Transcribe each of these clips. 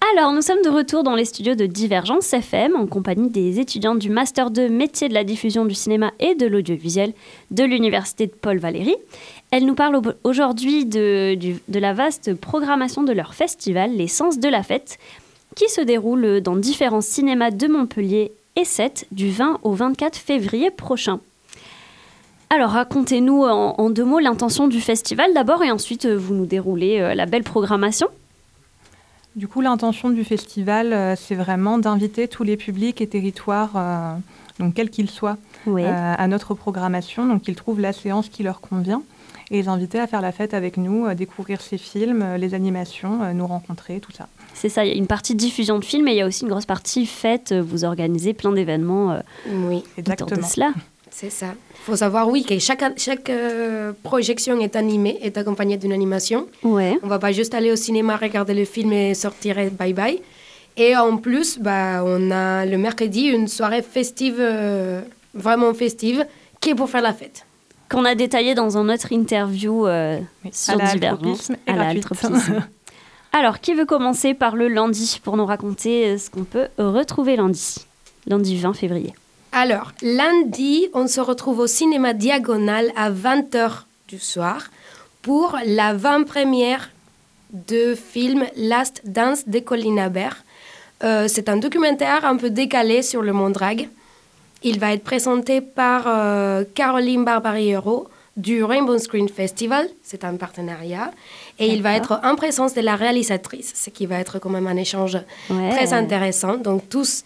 Alors, nous sommes de retour dans les studios de Divergence FM en compagnie des étudiants du Master 2 métier de la diffusion du cinéma et de l'audiovisuel de l'Université de Paul Valéry. Elles nous parlent aujourd'hui de la vaste programmation de leur festival, Les Sens de la Fête, qui se déroule dans différents cinémas de Montpellier et Sète du 20 au 24 février prochain. Alors, racontez-nous en 2 mots l'intention du festival d'abord et ensuite vous nous déroulez la belle programmation. Du coup, l'intention du festival, c'est vraiment d'inviter tous les publics et territoires, donc quels qu'ils soient, à notre programmation, donc qu'ils trouvent la séance qui leur convient, et les inviter à faire la fête avec nous, à découvrir ces films, les animations, nous rencontrer, tout ça. C'est ça, il y a une partie diffusion de films, et il y a aussi une grosse partie fête, vous organisez plein d'événements autour de cela. C'est ça. Il faut savoir, oui, que chaque projection est animée, est accompagnée d'une animation. Ouais. On ne va pas juste aller au cinéma, regarder le film et sortir et bye bye. Et en plus, on a le mercredi une soirée festive, vraiment festive, qui est pour faire la fête. Qu'on a détaillé dans une autre interview sur Divergence. À l'altropisme. Alors, qui veut commencer par le lundi pour nous raconter ce qu'on peut retrouver lundi 20 février. Alors, lundi, on se retrouve au cinéma Diagonale à 20h du soir pour la avant-première de film Last Dance de Colin Habert. C'est un documentaire un peu décalé sur le monde drag. Il va être présenté par Caroline Barbariero du Rainbow Screen Festival. C'est un partenariat. Et il va être en présence de la réalisatrice, ce qui va être quand même un échange très intéressant. Donc,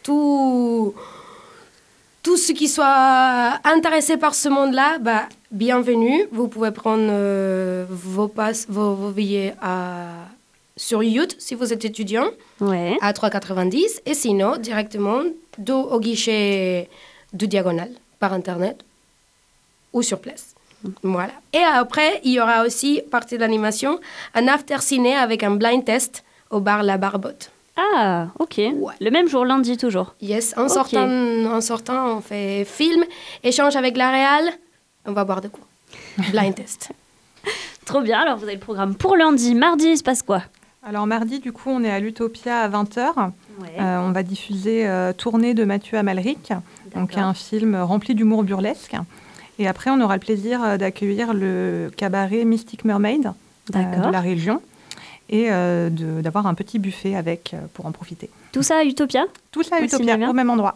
tous ceux qui soient intéressés par ce monde-là, bienvenue. Vous pouvez prendre vos billets sur Youth si vous êtes étudiant, à 3,90. Et sinon, directement au guichet du Diagonale, par Internet ou sur place. Voilà. Et après, il y aura aussi, partie de l'animation, un after-ciné avec un blind test au bar La Barbotte. Ah, ok. Ouais. Le même jour, lundi toujours. Yes, en sortant, on fait film, échange avec la réal, on va boire de coups. Blind test. Trop bien, alors vous avez le programme pour lundi. Mardi, il se passe quoi ? Alors mardi, du coup, on est à l'Utopia à 20h. On va diffuser Tournée de Mathieu Amalric, donc un film rempli d'humour burlesque. Et après, on aura le plaisir d'accueillir le cabaret Mystic Mermaid de la région. Et d'avoir un petit buffet pour en profiter. Tout ça à Utopia ? Tout ça à Utopia, au même endroit.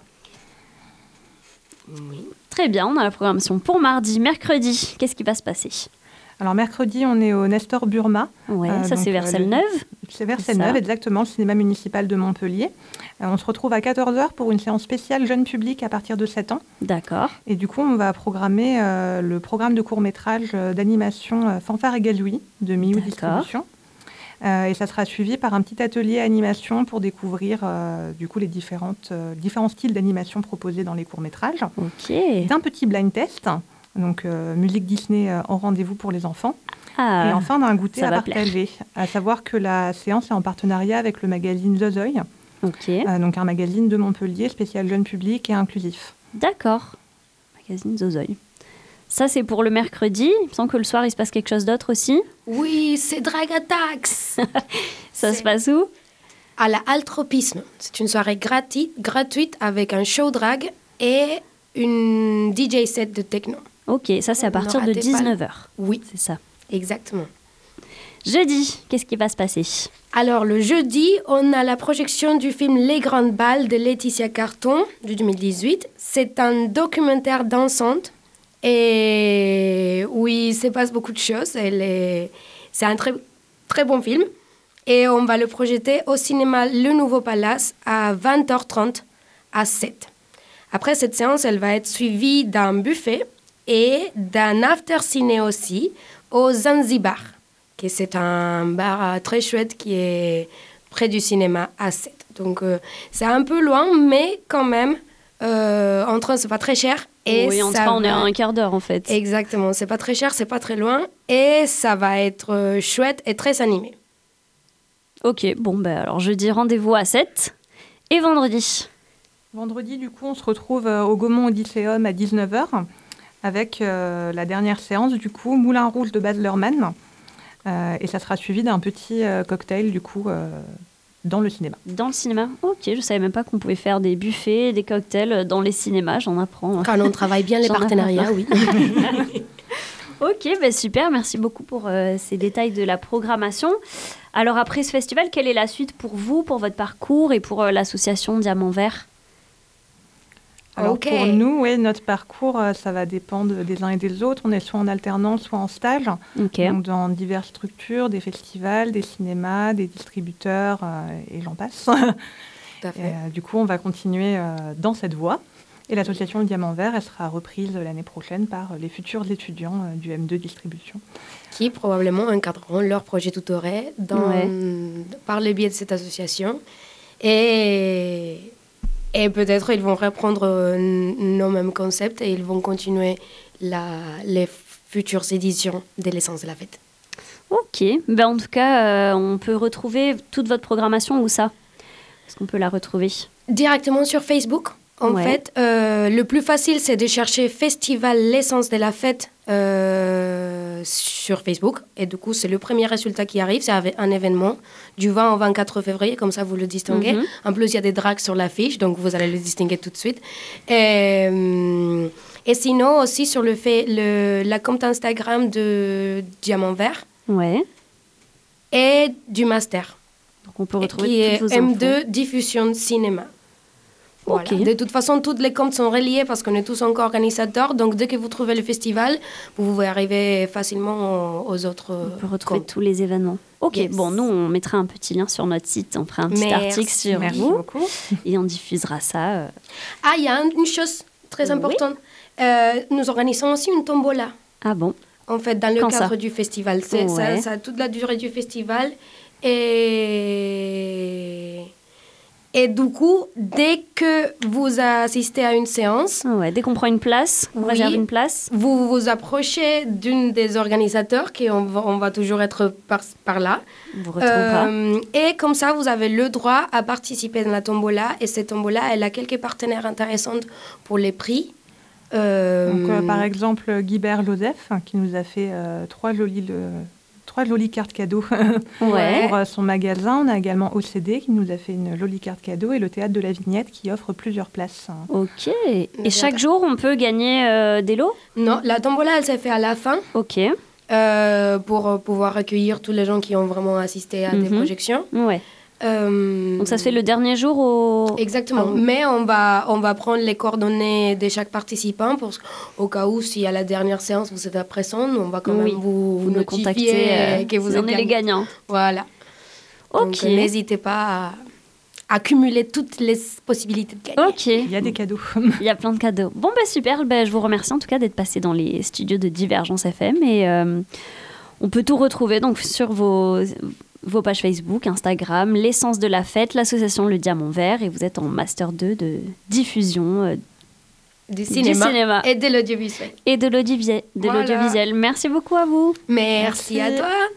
Oui. Très bien, on a la programmation pour mardi. Mercredi, qu'est-ce qui va se passer ? Alors mercredi, on est au Nestor Burma. Ça c'est vers Celle-Neuve. C'est vers Celle-Neuve, exactement, le cinéma municipal de Montpellier. On se retrouve à 14h pour une séance spéciale jeune public à partir de 7 ans. D'accord. Et du coup, on va programmer le programme de court-métrage d'animation Fanfare et Gazouillis de Miou Distribution. Et ça sera suivi par un petit atelier animation pour découvrir du coup les différents styles d'animation proposés dans les courts-métrages. D'un petit blind test, donc musique Disney en rendez-vous pour les enfants. Et enfin d'un goûter à partager. À savoir que la séance est en partenariat avec le magazine Zozoï, donc un magazine de Montpellier spécial jeune public et inclusif. D'accord, magazine Zozoï. Ça, c'est pour le mercredi. Il me semble que le soir, il se passe quelque chose d'autre aussi. Oui, c'est Drag Attacks. Ça se passe où ? À la Altropisme. C'est une soirée gratuite avec un show drag et une DJ set de techno. Ok, ça, c'est à partir de 19h. Oui. C'est ça. Exactement. Jeudi, qu'est-ce qui va se passer ? Alors, le jeudi, on a la projection du film Les Grandes Balles de Laetitia Carton, de 2018. C'est un documentaire dansante. Et oui, il se passe beaucoup de choses. C'est un très, très bon film. Et on va le projeter au cinéma Le Nouveau Palace à 20h30 à 7. Après cette séance, elle va être suivie d'un buffet et d'un after-ciné aussi au Zanzibar, qui c'est un bar très chouette qui est près du cinéma à 7. Donc c'est un peu loin, mais quand même, en train, c'est pas très cher. Et en train, on est à un quart d'heure en fait. Exactement, c'est pas très cher, c'est pas très loin. Et ça va être chouette et très animé. Ok, alors jeudi, rendez-vous à 7. Et vendredi ? Vendredi, du coup, on se retrouve au Gaumont Odysseum à 19h avec la dernière séance, du coup, Moulin Rouge de Baz Luhrmann. Et ça sera suivi d'un petit cocktail, du coup, dans le cinéma. Dans le cinéma? Ok, je ne savais même pas qu'on pouvait faire des buffets, des cocktails dans les cinémas, j'en apprends. Quand on travaille bien les partenariats, oui. Ok, super, merci beaucoup pour ces détails de la programmation. Alors après ce festival, quelle est la suite pour vous, pour votre parcours et pour l'association Diamant Vert? Alors pour nous, notre parcours, ça va dépendre des uns et des autres. On est soit en alternance, soit en stage, donc dans diverses structures, des festivals, des cinémas, des distributeurs, et j'en passe. Tout à fait. Du coup, on va continuer dans cette voie. Et l'association Diamant Vert, elle sera reprise l'année prochaine par les futurs étudiants du M2 Distribution. Qui probablement encadreront leur projet tutoré par le biais de cette association. Et peut-être ils vont reprendre nos mêmes concepts et ils vont continuer les futures éditions de l'essence de la fête. Ok, en tout cas, on peut retrouver toute votre programmation où ça? Est-ce qu'on peut la retrouver? Directement sur Facebook. En fait, le plus facile, c'est de chercher Festival l'essence de la fête sur Facebook. Et du coup, c'est le premier résultat qui arrive. C'est un événement du 20 au 24 février, comme ça vous le distinguez. En plus, il y a des drags sur l'affiche, donc vous allez le distinguer tout de suite. Et sinon, aussi sur la compte Instagram de Diamant Vert et du Master. Donc on peut retrouver qui est toutes vos infos. M2 Diffusion Cinéma. Voilà. Okay. De toute façon, toutes les comptes sont reliés parce qu'on est tous encore organisateurs. Donc, dès que vous trouvez le festival, vous pouvez arriver facilement aux autres comptes. On peut retrouver tous les événements. Ok, Yes. Bon, nous, on mettra un petit lien sur notre site. On fera un petit article sur vous. Beaucoup. Et on diffusera ça. Ah, il y a une chose très importante. Nous organisons aussi une tombola. Ah bon? En fait, dans le cadre du festival. Ça a toute la durée du festival. Et du coup, dès que vous assistez à une séance... dès qu'on prend une place, on réserve une place. Vous vous approchez d'une des organisateurs, on va toujours être par là. On vous retrouvera. Et comme ça, vous avez le droit à participer dans la tombola. Et cette tombola, elle a quelques partenaires intéressants pour les prix. Donc, par exemple, Guibert Joseph, qui nous a fait trois jolies cartes cadeaux pour son magasin. On a également OCD qui nous a fait une jolie carte cadeau et le Théâtre de la Vignette qui offre plusieurs places. Ok. Et chaque jour, on peut gagner des lots? Non, la tombola, elle s'est faite à la fin. Ok. Pour pouvoir accueillir tous les gens qui ont vraiment assisté à des projections. Ouais. Donc ça se fait le dernier jour Exactement. Mais on va prendre les coordonnées de chaque participant au cas où, si à la dernière séance vous êtes présent, on va quand même vous nous contacter que vous êtes les gagnants. Voilà. Ok. Donc n'hésitez pas à cumuler toutes les possibilités de gagner. Ok. Il y a des cadeaux. Il y a plein de cadeaux. Bon, super. Je vous remercie en tout cas d'être passé dans les studios de Divergence FM. Et on peut tout retrouver donc sur vos pages Facebook, Instagram, l'essence de la fête, l'association Le Diamant Vert, et vous êtes en Master 2 de diffusion du cinéma et de l'audiovisuel. Et de l'audiovisuel. Merci beaucoup à vous. Merci à toi.